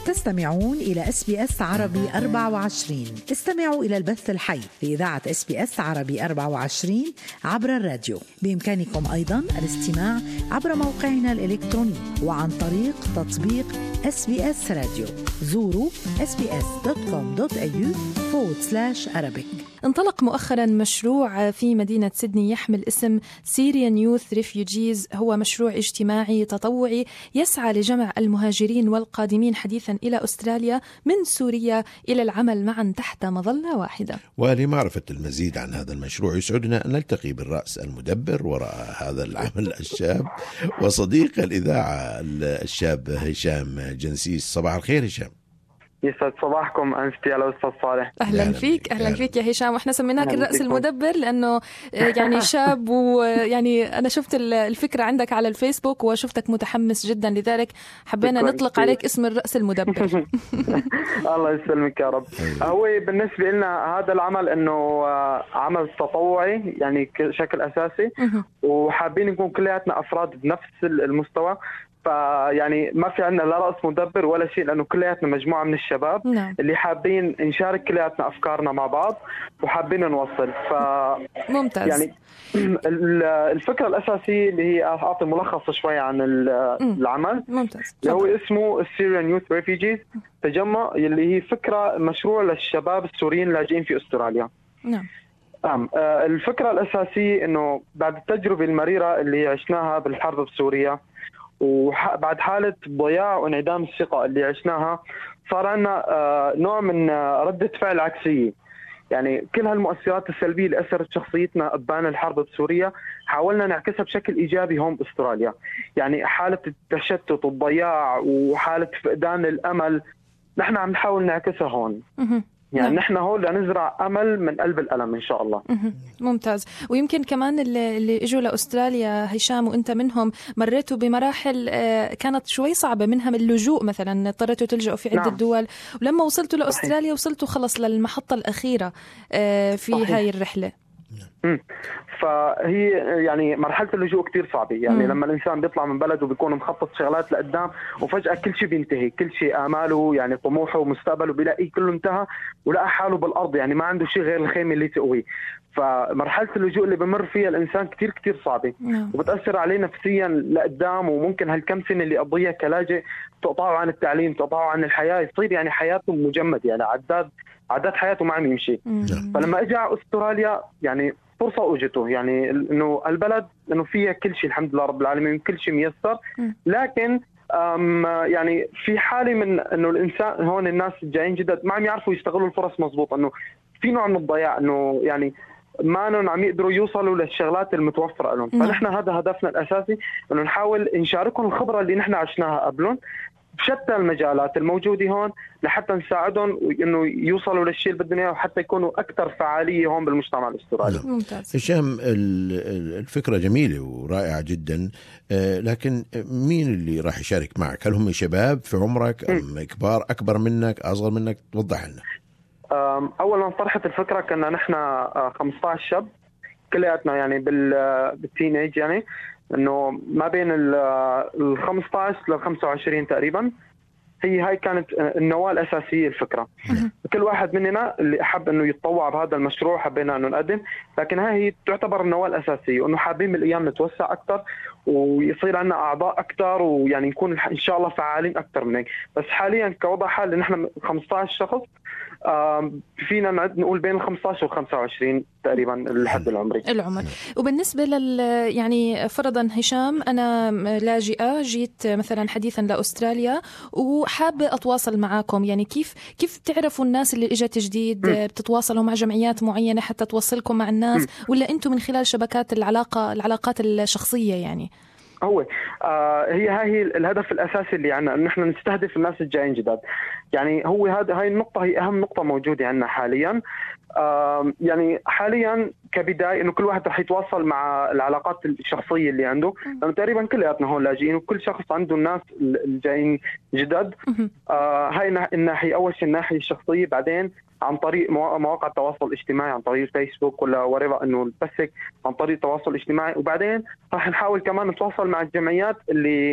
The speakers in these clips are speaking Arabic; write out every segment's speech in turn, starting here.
تستمعون إلى SBS عربي 24. استمعوا إلى البث الحي لإذاعة SBS عربي 24 عبر الراديو. بإمكانكم أيضاً الاستماع عبر موقعنا الإلكتروني وعن طريق تطبيق SBS راديو. زوروا sbs.com.au/Arabic. انطلق مؤخرا مشروع في مدينة سيدني يحمل اسم Syrian Youth Refugees. هو مشروع اجتماعي تطوعي يسعى لجمع المهاجرين والقادمين حديثا إلى أستراليا من سوريا إلى العمل معا تحت مظلة واحدة. ولمعرفة المزيد عن هذا المشروع يسعدنا أن نلتقي بالرأس المدبر وراء هذا العمل الشاب وصديق الإذاعة الشاب هشام جنسيس. صباح الخير هشام. يسعد صباحكم أنستي على أستاذ صالح. أهلا فيك. أهلا فيك يا هشام. وإحنا سميناك الرأس المدبر لأنه يعني شاب، ويعني أنا شفت الفكرة عندك على الفيسبوك وشفتك متحمس جدا، لذلك حبينا نطلق عليك اسم الرأس المدبر. الله يسلمك يا رب. هو بالنسبة لنا هذا العمل إنه عمل تطوعي يعني بشكل أساسي، وحابين نكون كلياتنا أفراد بنفس المستوى، فيعني ما في عندنا لا رأس مدبر ولا شيء، لأنه كلياتنا مجموعة من الشباب اللي حابين نشارك كلياتنا أفكارنا مع بعض وحابين نوصل. ممتاز. يعني الفكرة الأساسية اللي هي أعطي ملخص شوية عن العمل. ممتاز. اللي هو اسمه Syrian Youth Refugees، تجمع اللي هي فكرة مشروع للشباب السوريين اللاجئين في أستراليا. نعم. الفكرة الأساسية إنه بعد التجربة المريرة اللي عشناها بالحرب بسوريا، وبعد حالة ضياع وانعدام الثقة اللي عشناها، صار عندنا نوع من ردة فعل عكسية. يعني كل هالمؤثرات السلبية اللي أثرت شخصيتنا أبان الحرب بسوريا حاولنا نعكسها بشكل إيجابي هون بأستراليا. يعني حالة التشتت والضياع وحالة فقدان الأمل نحن عم نحاول نعكسها هون. يعني نحن هون لنزرع أمل من قلب الألم إن شاء الله. ممتاز. ويمكن كمان اللي اجوا لأستراليا هشام وانت منهم مريتوا بمراحل كانت شوي صعبة، منها من اللجوء مثلا، اضطريتوا تلجأوا في عدة دول، ولما وصلتوا لأستراليا وصلتوا خلص للمحطة الأخيرة في هاي الرحلة. فهي يعني مرحلة اللجوء كتير صعبة. يعني لما الإنسان بيطلع من بلده وبيكون مخطط شغلات لقدام، وفجأة كل شيء بينتهي، كل شيء آماله يعني طموحه ومستقبله بيلاقيه كله انتهى، ولقى حاله بالأرض، يعني ما عنده شيء غير الخيمة اللي تقويه. فمرحلة اللجوء اللي بمر فيها الإنسان كتير صعبة، وبتأثر عليه نفسيا لقدام. وممكن هالكم سنة اللي قضيها كلاجئ تقطعه عن التعليم، تقطعه عن الحياة، يصير يعني حياته مجمد، يعني عداد حياته ما عم يمشي. فلما اجى على أستراليا يعني فرصة أوجته، يعني إنه البلد إنه فيها كل شيء الحمد لله رب العالمين، كل شيء ميسر. لكن يعني في حالة من إنه الإنسان هون الناس جايين جدد ما عم يعرفوا يستغلوا الفرص مزبوط، إنه في نوع من الضياع، إنه يعني ما أنهم عم يقدروا يوصلوا للشغلات المتوفرة لهم. فنحن هذا هدفنا الأساسي، إنه نحاول نشاركهم الخبرة اللي نحن عشناها قبلهم بشتى المجالات الموجودة هون، لحتى نساعدهم إنه يوصلوا للشيء اللي بدهم إياه، وحتى يكونوا أكثر فعالية هون بالمجتمع الأسترالي. ممتاز. هشام، الفكرة جميلة ورائعة جدا، لكن مين اللي راح يشارك معك؟ هل هم شباب في عمرك أم كبار أكبر منك أصغر منك؟ توضح لنا. أول ما طرحت الفكرة كنا نحن 15 شاب كلياتنا، يعني بالتينيج، يعني إنه ما بين ال 15 لل 25 تقريبا. هاي كانت النواة الأساسية الفكرة. كل واحد مننا اللي أحب إنه يتطوع بهذا المشروع حبينا إنه نقدم، لكن هاي تعتبر النواة الأساسية، وإنه حابين من الأيام نتوسع أكتر ويصير عنا أعضاء أكتر، ويعني نكون إن شاء الله فعالين أكتر من هيك. بس حاليا كوضع حال نحن 15 شخص، فينا نقول بين 15 و 25 تقريبا الحد العمر. وبالنسبة يعني فرضا هشام أنا لاجئة جيت مثلا حديثا لأستراليا وحابة أتواصل معاكم، يعني كيف تعرفوا الناس اللي إجت جديد؟ بتتواصلوا مع جمعيات معينة حتى توصلكم مع الناس، ولا أنتم من خلال شبكات العلاقات الشخصية؟ يعني هو هي الهدف الأساسي اللي عنا، أن نحن نستهدف الناس الجايين جداد. يعني هاي النقطة هي أهم نقطة موجودة عنا حاليا. يعني حاليا كبداية إنه كل واحد رح يتواصل مع العلاقات الشخصية اللي عنده، لأنه تقريبا كلياتنا هون لاجئين، وكل شخص عنده الناس الجايين جداد. هاي الناحية أول شيء الناحية الشخصية، بعدين عن طريق مواقع التواصل الاجتماعي، عن طريق الفيسبوك ولا وريفا إنه البثك عن طريق التواصل الاجتماعي. وبعدين راح نحاول كمان نتواصل مع الجمعيات اللي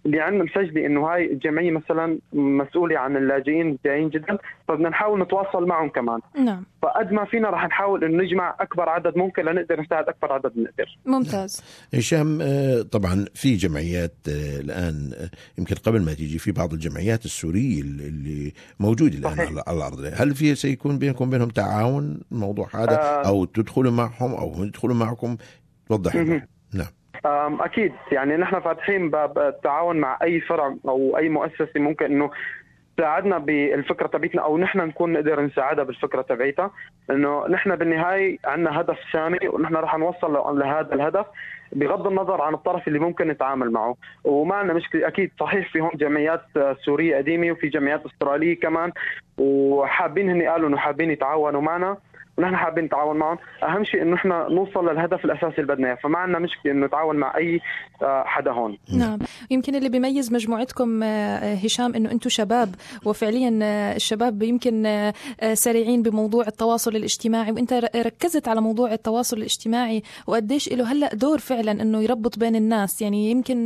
اللي عندنا مسجلة إنه هاي الجمعية مثلا مسؤولة عن اللاجئين جايين جدا، فبدنا نحاول نتواصل معهم كمان. نعم. فقد ما فينا رح نحاول إنه نجمع أكبر عدد ممكن لنقدر نساعد أكبر عدد نقدر. ممتاز. هشام، طبعا في جمعيات الآن يمكن قبل ما تيجي في بعض الجمعيات السورية اللي موجودة الآن على الأرض، هل في سيكون بينكم بينهم تعاون الموضوع هذا أو تدخلوا معهم أو هم يدخلوا معكم؟ توضح لنا. نعم. أكيد، يعني نحن فاتحين باب التعاون مع أي فرع أو أي مؤسسة ممكن إنه تساعدنا بالفكرة تبعتنا أو نحن نكون نقدر نساعدها بالفكرة تبعتها. إنه نحن بالنهاية عندنا هدف سامي ونحن راح نوصل لهذا الهدف بغض النظر عن الطرف اللي ممكن نتعامل معه. وما عندنا مشكلة، أكيد صحيح فيهم جمعيات سورية قديمة وفي جمعيات أسترالية كمان، وحابين هني قالوا إنه حابين يتعاونوا معنا ونحن حابين نتعاون معهم. أهم شيء إنه إحنا نوصل للهدف الأساسي اللي بدنا إياه، فما عندنا مشكلة إنه نتعاون مع أي حدا هون. نعم. يمكن اللي بيميز مجموعتكم هشام إنه أنتم شباب، وفعليا الشباب يمكن سريعين بموضوع التواصل الاجتماعي، وأنت ركزت على موضوع التواصل الاجتماعي وقديش له هلأ دور فعلا إنه يربط بين الناس. يعني يمكن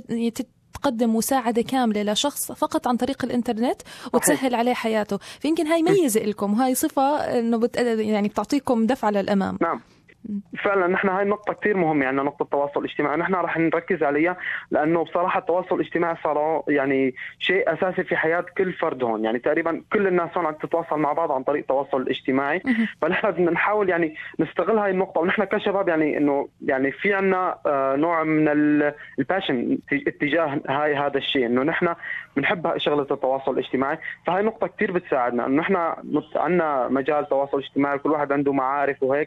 تقدم مساعدة كاملة لشخص فقط عن طريق الإنترنت وتسهل عليه حياته. فيمكن هاي ميزة لكم وهاي صفة إنه يعني بتعطيكم دفعة للأمام. نعم فعلا، نحن هاي النقطة كتير مهمة، يعني نقطة التواصل الاجتماعي نحن رح نركز عليها، لأنه بصراحة التواصل الاجتماعي صار يعني شيء أساسي في حياة كل فرد هون. يعني تقريبا كل الناس هون عم تتواصل مع بعض عن طريق التواصل الاجتماعي. فنحن بدنا نحاول يعني نستغل هاي النقطة، ونحن كشباب يعني إنه يعني في عنا نوع من الباشن اتجاه هذا الشيء، إنه نحن بنحب شغلة التواصل الاجتماعي. فهاي نقطة كتير بتساعدنا، إنه نحن عنا مجال تواصل اجتماعي، كل واحد عنده معارف وهيك،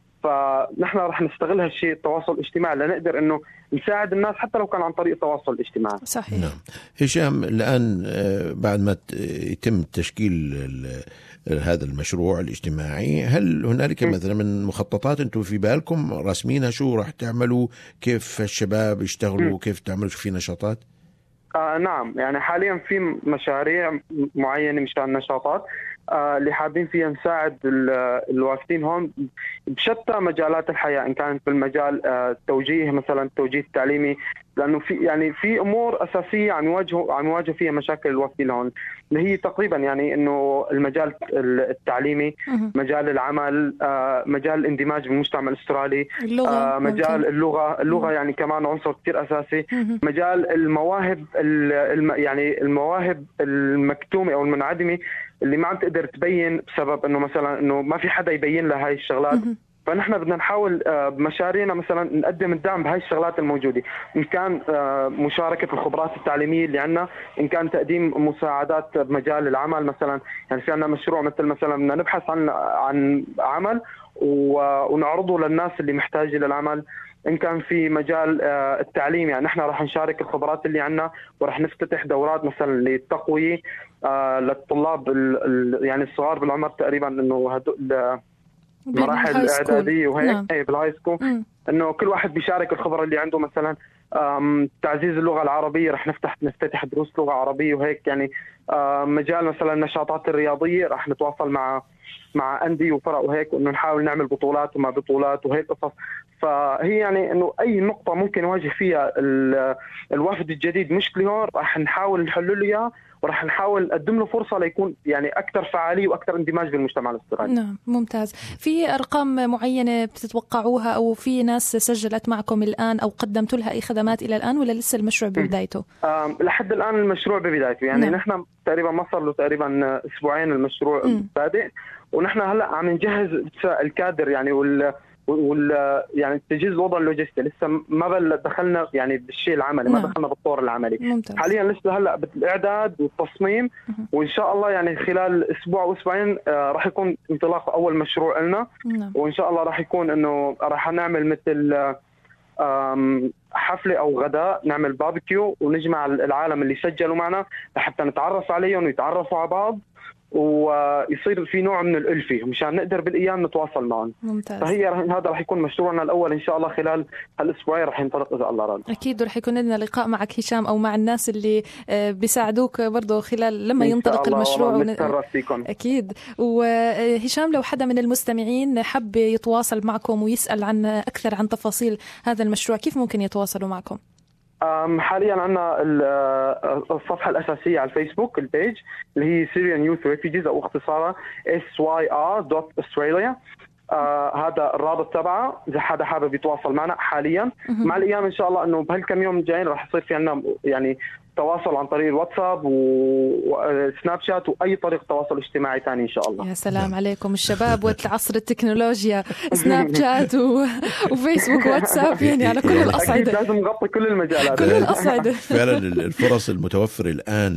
فنحن رح نستغل هالشيء التواصل الاجتماعي لنقدر انه نساعد الناس حتى لو كان عن طريق التواصل الاجتماعي. صحيح. نعم. هشام، الآن بعد ما يتم تشكيل هذا المشروع الاجتماعي، هل هنالك مثلا من مخططات انتم في بالكم رسمينها؟ شو راح تعملوا؟ كيف الشباب يشتغلوا؟ كيف تعملوا في نشاطات؟ نعم، يعني حاليا في مشاريع معينة مشان نشاطات اللي حابين فيها نساعد الوافدين هون بشتى مجالات الحياة، إن كانت بالمجال التوجيه مثلا التوجيه التعليمي، لأنه في يعني في أمور أساسية عم يواجه فيها مشاكل الوافدين هون، اللي هي تقريبا يعني إنه المجال التعليمي، مجال العمل، مجال الاندماج بالمجتمع الأسترالي، مجال اللغة يعني كمان عنصر كتير أساسي، مجال المواهب يعني المواهب المكتومة أو المنعدمة اللي ما عم تقدر تبين بسبب إنه مثلا إنه ما في حدا يبين لها هاي الشغلات. فنحن بدنا نحاول بمشاريعنا مثلا نقدم الدعم بهاي الشغلات الموجودة، إن كان مشاركة الخبرات التعليمية اللي عنا، إن كان تقديم مساعدات بمجال العمل مثلا. يعني في عنا مشروع مثلا بدنا نبحث عن عمل ونعرضه للناس اللي محتاجة للعمل. إن كان في مجال التعليم، يعني نحن رح نشارك الخبرات اللي عنا ورح نفتتح دورات مثلا للتقوية للطلاب يعني الصغار بالعمر، تقريبا إنه مراحل الإعدادية وهيك. أي بالهاي سكول، إنه كل واحد بيشارك الخبرة اللي عنده. مثلا تعزيز اللغة العربية، رح نفتتح دروس لغة عربية وهيك. يعني مجال مثلا النشاطات الرياضية، رح نتواصل مع أندية وفرق وهيك، وإنه نحاول نعمل بطولات وما بطولات وهيك قصص. فهي يعني إنه أي نقطة ممكن يواجه فيها الوفد الجديد مشكلة هون، رح نحاول نحل له إياها، ورح نحاول نقدم له فرصة ليكون يعني أكثر فعالية وأكثر اندماج بالمجتمع الأسترالي. نعم، ممتاز. في أرقام معينة بتتوقعوها أو في ناس سجلت معكم الآن أو قدمتوا لها أي خدمات إلى الآن، ولا لسه المشروع ببدايته؟ لحد الآن المشروع ببدايته، يعني نعم. نحن تقريبا ما صار له تقريبا أسبوعين المشروع بادئ، ونحن هلأ عم نجهز الكادر يعني يعني تجهيز الوضع اللوجستي. لسه ما دخلنا يعني بالشيء العملي، ما دخلنا بالطور العملي. ممتاز. حاليا لسه هلا بالاعداد والتصميم، وان شاء الله يعني خلال اسبوع او اسبوعين راح يكون انطلاق اول مشروع لنا. وان شاء الله راح يكون انه راح نعمل مثل حفله او غداء، نعمل باربيكيو ونجمع العالم اللي سجلوا معنا لحتى نتعرف عليهم ويتعرفوا على بعض، ويصير في نوع من الألفة مشان نقدر بالأيام نتواصل معهم. ممتاز. فهي هذا رح يكون مشروعنا الأول إن شاء الله، خلال هالأسبوعين رح ينطلق إذا الله راد. أكيد رح يكون لنا لقاء معك هشام أو مع الناس اللي بيساعدوك برضو خلال لما ينطلق المشروع. أكيد. وهشام، لو حدا من المستمعين حب يتواصل معكم ويسأل عن أكثر عن تفاصيل هذا المشروع، كيف ممكن يتواصلوا معكم؟ حاليا عندنا الصفحة الأساسية على الفيسبوك البيج اللي هي Syrian Youth Refugees أو اختصارها SYR.Australia. هذا الرابط تبعه إذا حدا حابب يتواصل معنا. حاليا مع الأيام إن شاء الله إنه بهالكم يوم الجايين راح يصير في عنا يعني تواصل عن طريق الواتساب وسناب شات وأي طريقة تواصل اجتماعي ثاني إن شاء الله. يا سلام عليكم الشباب والعصر التكنولوجيا، سناب شات وفيسبوك واتساب، يعني على كل الأصعدة لازم نغطي كل المجالات كل الأصعدة. فعلا الفرص المتوفرة الآن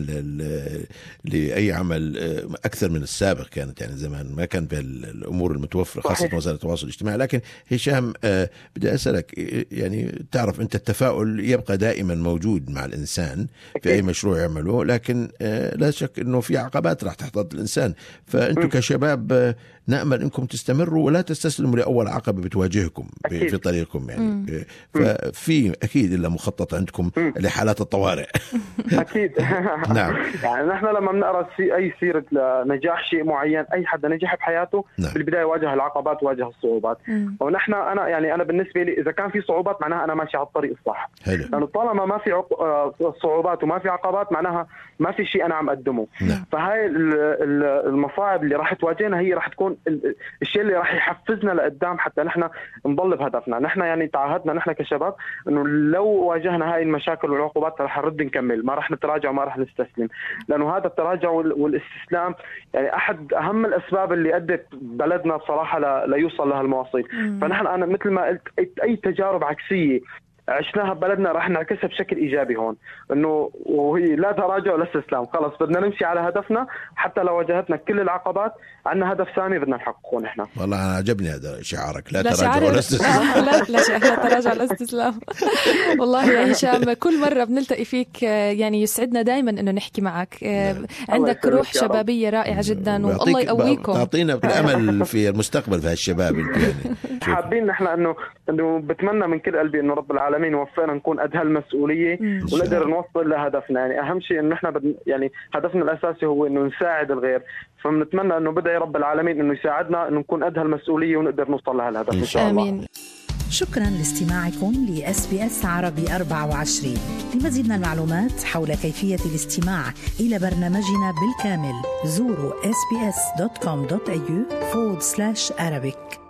لأي عمل أكثر من السابق. كانت يعني زمان ما كان بالأمور المتوفرة خاصة وسائل التواصل الاجتماعي. لكن هشام بدي أسألك، يعني تعرف أنت التفاؤل يبقى دائما موجود مع الإنسان في أي مشروع يعمله، لكن لا شك أنه في عقبات راح تحتض الإنسان. فأنتم كشباب نأمل أنكم تستمروا ولا تستسلموا لأول عقبة بتواجهكم في طريقكم يعني. ففي أكيد إلا مخطط عندكم لحالات الطوارئ. أكيد. نعم. يعني نحن لما بنقرأ أي سيرة نجاح شيء معين، أي حد نجح بحياته نعم. بالبداية واجه العقبات واجه الصعوبات. ونحن أنا بالنسبة لي إذا كان في صعوبات معناها أنا ماشي على الطريق الصح. لأنه طالما ما في صعوبات وما في عقبات معناها ما في شيء أنا عم أقدمه. نعم. فهاي المصاعب اللي راح تواجهنا هي راح تكون الشيء اللي راح يحفزنا لقدام حتى نحن نضل بهدفنا. نحن يعني تعهدنا نحن كشباب انه لو واجهنا هاي المشاكل والعقوبات راح نرد نكمل، ما راح نتراجع وما راح نستسلم. لانه هذا التراجع والاستسلام يعني احد اهم الاسباب اللي ادت بلدنا بصراحه ليوصل لهالمواصيل. فنحن انا مثل ما قلت اي تجارب عكسيه عشناها ببلدنا راح نعكسها بشكل إيجابي هون، إنه وهي لا تراجع ولا استسلام. خلص بدنا نمشي على هدفنا حتى لو واجهتنا كل العقبات، عندنا هدف ثاني بدنا نحققه نحن. والله أنا عجبني هذا شعارك، لا تراجع ولا استسلام. لا تراجع ولا استسلام. والله يا هشام كل مرة بنلتقي فيك يعني يسعدنا دائما إنه نحكي معك. عندك روح شبابية رائعة جدا والله يقويكم. تعطينا الأمل في المستقبل في هالشباب يعني. حابين نحن إنه بتمنى من كل قلبي إنه رب العالمين وفقنا نكون قد هالمسؤولية ونقدر نوصل لهدفنا. يعني أهم شيء إنه نحن يعني هدفنا الأساسي هو إنه نساعد الغير، فبنتمنى إنه بدأ رب العالمين إنه يساعدنا إنه نكون قد هالمسؤولية ونقدر نوصل لهالهدف إن شاء الله. آمين. شكرا لاستماعكم لSBS عربي 24. لمزيد من المعلومات حول كيفية الاستماع إلى برنامجنا بالكامل زوروا sbs.com.au/Arabic.